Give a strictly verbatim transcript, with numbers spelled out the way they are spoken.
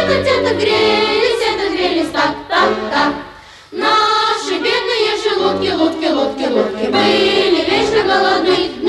где-то грелись, это грелись, так, так, так. Наши бедные желудки, лудки, лудки, лудки были вечно голодны.